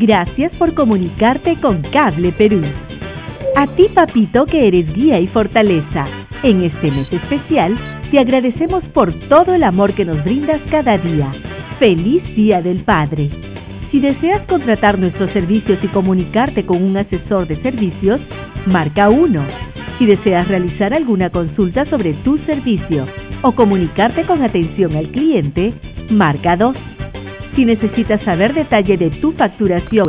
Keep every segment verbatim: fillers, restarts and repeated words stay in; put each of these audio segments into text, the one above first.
Gracias por comunicarte con Cable Perú. A ti, papito, que eres guía y fortaleza. En este mes especial, te agradecemos por todo el amor que nos brindas cada día. ¡Feliz Día del Padre! Si deseas contratar nuestros servicios y comunicarte con un asesor de servicios, marca uno. Si deseas realizar alguna consulta sobre tu servicio o comunicarte con atención al cliente, marca dos. Si necesitas saber detalle de tu facturación,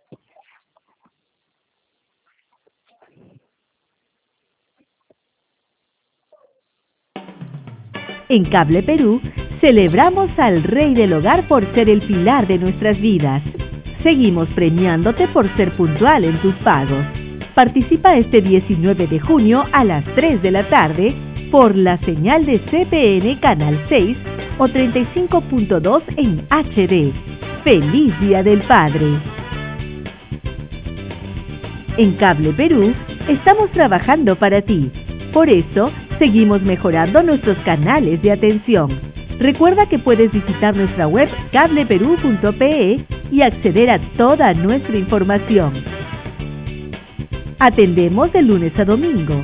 en Cable Perú, celebramos al Rey del Hogar por ser el pilar de nuestras vidas. Seguimos premiándote por ser puntual en tus pagos. Participa este diecinueve de junio a las tres de la tarde por la señal de C P N Canal seis o treinta y cinco punto dos en H D. ¡Feliz Día del Padre! En Cable Perú, estamos trabajando para ti. Por eso, seguimos mejorando nuestros canales de atención. Recuerda que puedes visitar nuestra web cable perú punto pe y acceder a toda nuestra información. Atendemos de lunes a domingo.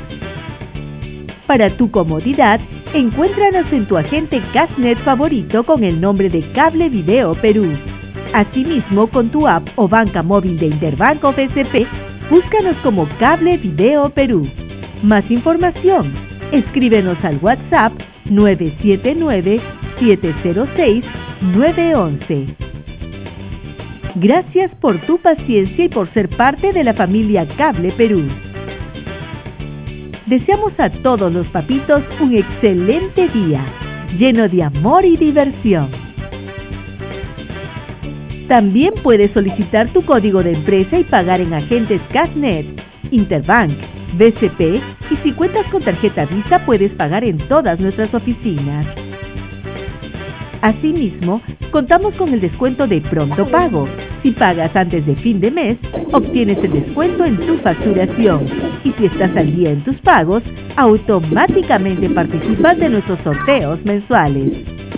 Para tu comodidad, encuéntranos en tu agente Cashnet favorito con el nombre de Cable Video Perú. Asimismo, con tu app o banca móvil de Interbank o B C P, búscanos como Cable Video Perú. Más información, escríbenos al WhatsApp nueve siete nueve, siete cero seis, nueve uno uno. Gracias por tu paciencia y por ser parte de la familia Cable Perú. Deseamos a todos los papitos un excelente día, lleno de amor y diversión. También puedes solicitar tu código de empresa y pagar en agentes Cashnet, Interbank, B C P y si cuentas con tarjeta Visa puedes pagar en todas nuestras oficinas. Asimismo, contamos con el descuento de Pronto Pago. Si pagas antes de fin de mes, obtienes el descuento en tu facturación. Y si estás al día en tus pagos, automáticamente participas de nuestros sorteos mensuales.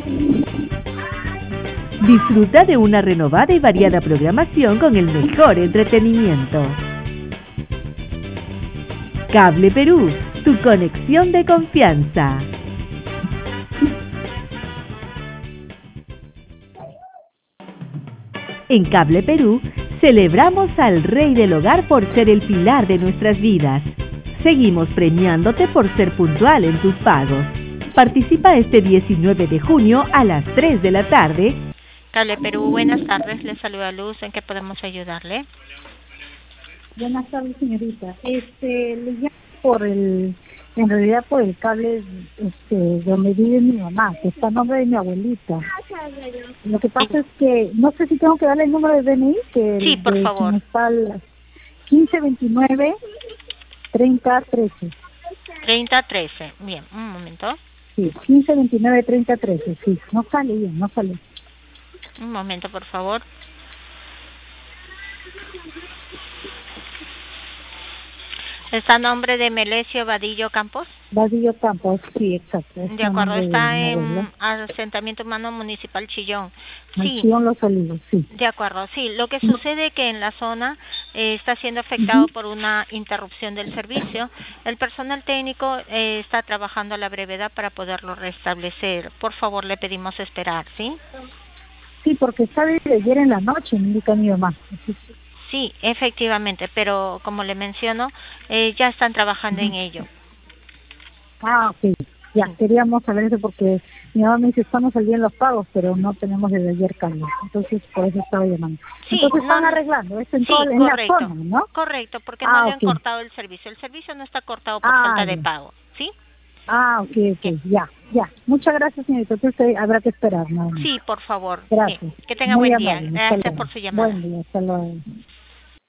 Disfruta de una renovada y variada programación con el mejor entretenimiento. Cable Perú, tu conexión de confianza. En Cable Perú, celebramos al Rey del Hogar por ser el pilar de nuestras vidas. Seguimos premiándote por ser puntual en tus pagos. Participa este diecinueve de junio a las tres de la tarde. Cable Perú, buenas tardes. Les saluda Luz. ¿En qué podemos ayudarle? Buenas tardes, señorita. Este, le llamo por el, en realidad por el cable este, donde vive mi mamá, que está a nombre de mi abuelita. Lo que pasa es que, no sé si tengo que darle el número de D N I, que sí, por de, favor. Está al quince veintinueve, treinta trece. treinta trece. Bien, un momento. Sí, quince veintinueve, treinta trece, sí. No sale bien, no sale. Un momento, por favor. ¿Está a nombre de Melesio Vadillo Campos? Vadillo Campos, sí, exacto. De acuerdo, está en Asentamiento Humano Municipal Chillón. Sí. Chillón Los Olivos, sí. De acuerdo, sí. Lo que sucede es que en la zona eh, está siendo afectado uh-huh. por una interrupción del servicio. El personal técnico eh, está trabajando a la brevedad para poderlo restablecer. Por favor, le pedimos esperar, ¿sí? Sí, porque está desde ayer en la noche, me indica mi mamá. Sí, efectivamente, pero como le menciono, eh, ya están trabajando uh-huh. en ello. Ah, ok. Ya, queríamos saber eso porque mi mamá me dice, estamos al día en los pagos, pero no tenemos desde ayer cambio. Entonces, por eso estaba llamando. Sí, Entonces, no, están arreglando, es en, sí, todo, en correcto, la zona, ¿no? Correcto, porque ah, no le okay. han cortado el servicio. El servicio no está cortado por ah, falta ya. de pago, ¿sí? Ah, ok, ok, ¿Qué? ya, ya. Muchas gracias, señorita. Entonces, habrá que esperar, ¿no? Sí, por favor. Gracias. Sí. Que tenga Muy buen amable. día. Gracias por su llamada. Buen día, hasta luego.